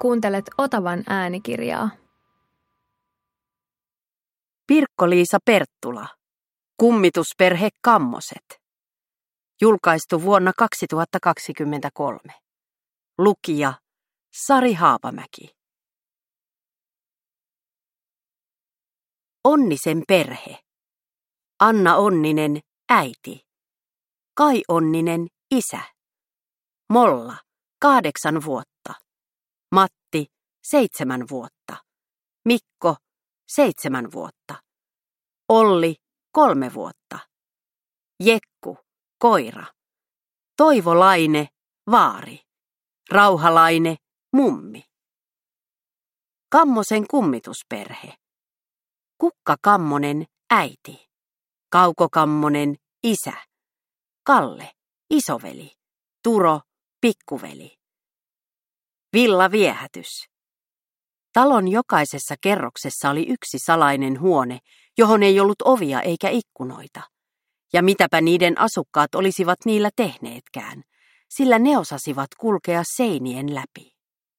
Kuuntelet Otavan äänikirjaa. Pirkko-Liisa Perttula. Kummitusperhe Kammoset. Julkaistu vuonna 2023. Lukija Sari Haapamäki. Onnisen perhe. Anna Onninen, äiti. Kai Onninen, isä. Molla, 8 vuotta. Matti, 7 vuotta. Mikko, 7 vuotta. Olli, 3 vuotta. Jekku, koira. Toivolaine, vaari. Rauhalaine, mummi. Kammosen kummitusperhe. Kukka Kammonen, äiti. Kauko Kammonen, isä. Kalle, isoveli. Turo, pikkuveli. Villaviehätys. Talon jokaisessa kerroksessa oli yksi salainen huone, johon ei ollut ovia eikä ikkunoita. Ja mitäpä niiden asukkaat olisivat niillä tehneetkään, sillä ne osasivat kulkea seinien läpi.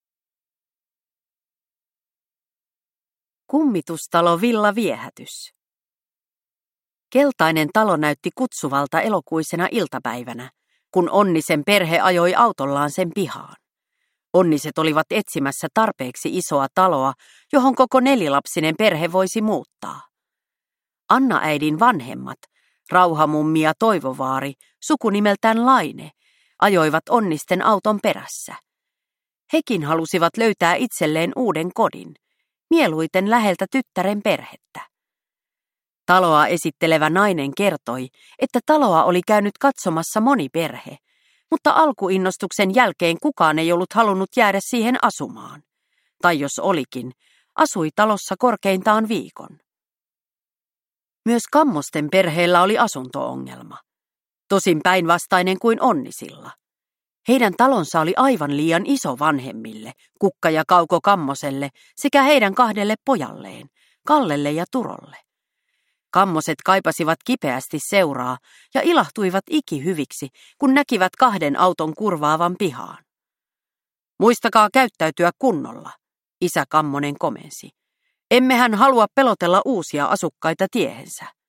Kummitustalo Villaviehätys. Keltainen talo näytti kutsuvalta elokuisena iltapäivänä, kun Onnisen perhe ajoi autollaan sen pihaan. Onniset olivat etsimässä tarpeeksi isoa taloa, johon koko 4-lapsinen perhe voisi muuttaa. Anna-äidin vanhemmat, Rauhamummi ja Toivovaari, sukunimeltään Laine, ajoivat Onnisten auton perässä. Hekin halusivat löytää itselleen uuden kodin, mieluiten läheltä tyttären perhettä. Taloa esittelevä nainen kertoi, että taloa oli käynyt katsomassa moni perhe, mutta alkuinnostuksen jälkeen kukaan ei ollut halunnut jäädä siihen asumaan. Tai jos olikin, asui talossa korkeintaan viikon. Myös Kammosten perheellä oli asunto-ongelma. Tosin päinvastainen kuin Onnisilla. Heidän talonsa oli aivan liian iso vanhemmille, Kukka ja Kauko Kammoselle sekä heidän 2 pojalleen, Kallelle ja Turolle. Kammoset kaipasivat kipeästi seuraa ja ilahtuivat ikihyviksi, kun näkivät 2 auton kurvaavan pihaan. Muistakaa käyttäytyä kunnolla, isä Kammonen komensi. Emmehän halua pelotella uusia asukkaita tiehensä.